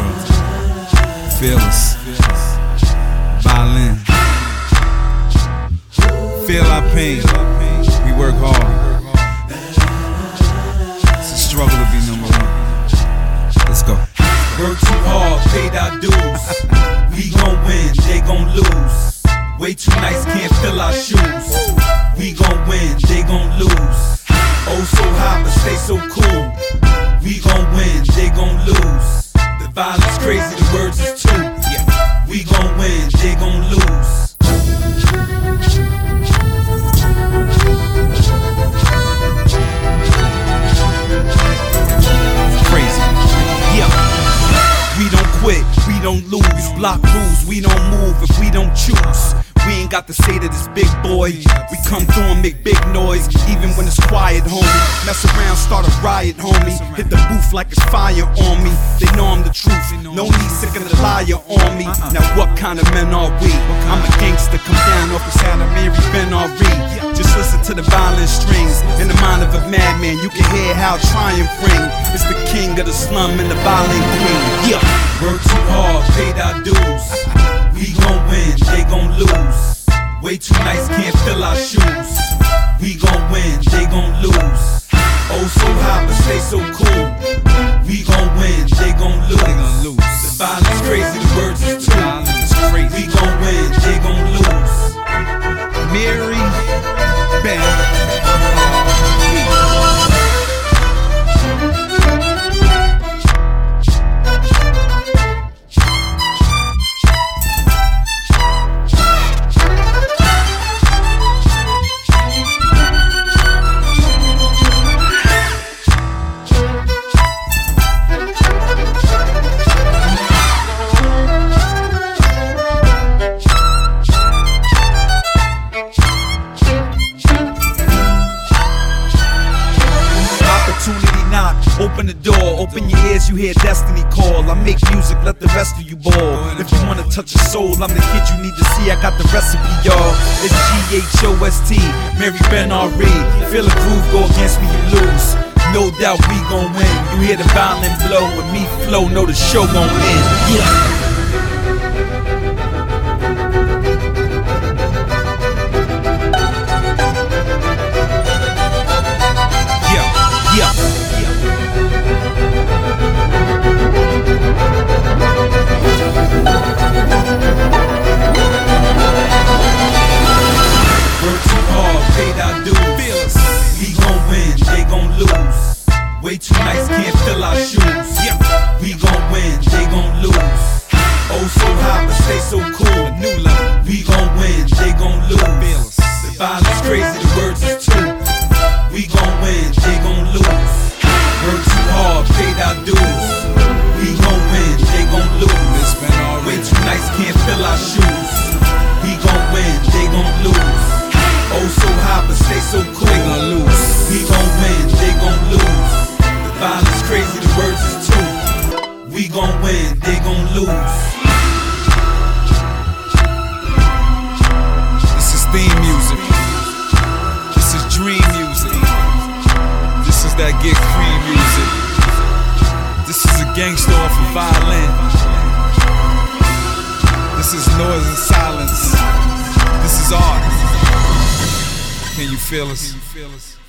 world. Fearless. Violin. Feel our pain. We work hard. It's a struggle to be number one. Let's go. Work too hard, paid our dues. We gon' win, they gon' lose. Way too nice, can't fill our shoes. We gon' win, they gon' lose. Oh, so hot, but stay so cool. We gon' win, they gon' lose. The violence crazy, the words is too. We gon' win, they gon' lose. We don't quit, we don't lose. Block rules, we don't move if we don't choose. We ain't got to say to this big boy. We come through and make big noise, even when it's quiet, homie. Mess around, start a riot, homie. Hit the booth like it's fire on me. They know I'm the truth, no need sick of the liar on me. Now what kind of men are we? I'm a gangster, come down off the sound of Mary Ben Ari. Just listen to the violent strings. In the mind of a madman, you can hear how triumph ring. It's the king of the slum and the violent queen. Yeah. Work too hard, paid our dues. We gon' win, they gon' lose. Way too nice, can't fill our shoes. We gon' win, they gon' lose. Oh, so hot, but stay so cool. We gon' win, they gon' lose. The violence crazy, the words is too. We gon' win, they gon' lose. Mary Ben Open the door, open your ears, you hear destiny call. I make music, let the rest of you ball. If you wanna touch a soul, I'm the kid you need to see. I got the recipe, y'all. It's G-H-O-S-T, Mary Ben Ari. Feel the groove, go against me, you lose. No doubt we gon' win. You hear the violin blow, with me flow, know the show gon' end. Yeah. Way too nice, can't fill our shoes. We gon' win, they gon' lose. Oh, so hot, but stay so cool. We gon' win, they gon' lose. The violence crazy, the words is too. We gon' win, they gon' lose. Work too hard, paid our dues. We gon' win, they gon' lose. Way too nice, can't fill our shoes. We gon' win, they gon' lose. Oh, so hot, but stay so cool. We gon' win, they gon' lose. Violence crazy, the words is too. We gon' win, they gon' lose. This is theme music. This is dream music. This is that get cream music. This is a gangster off a violin. This is noise and silence. This is art. Can you feel us?